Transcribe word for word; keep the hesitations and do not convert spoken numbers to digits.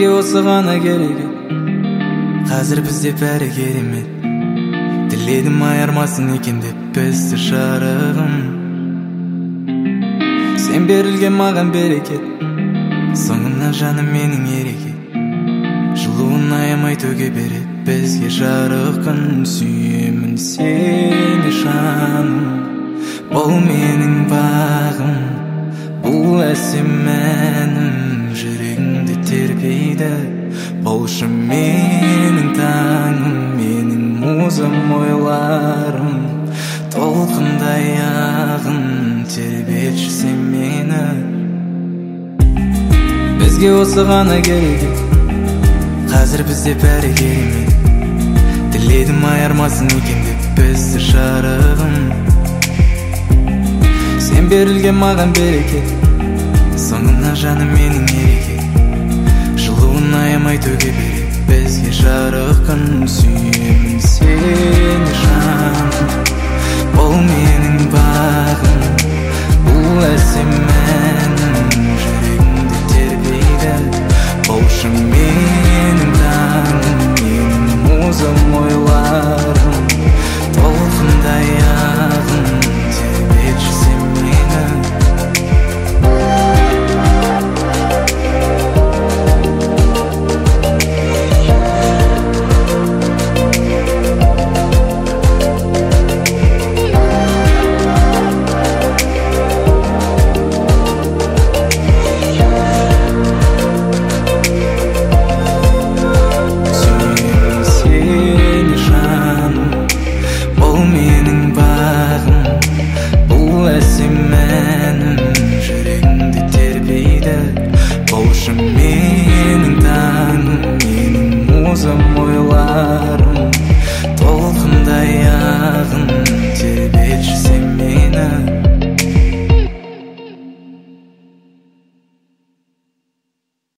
Бізге осы ғана керек еді, қазір бізде бәрі керемет. Тіледім айырмасын екен деп бізді жарығым. Сен берілген маған берекет, соңымнан жаным менің ереке. Жылуын аямай төге берет бізге жарық күн. Сүйемін сені жаным, бұл менің бағым, бұл әсем әнім жүрегімді тербейді. Болшы менің таңым, менің музым, ойларым толқындай ағын тербетші сен мені. Бізге осы ғана керек еді, қазір бізде бәрі керемет. Тіледім айырмасын екен деп бізді жарығым. Сен берілген маған берекет, соңымнан жаным менің ереке. Жылуын аямай төге берет бізге жарық күн. Сүйемін сені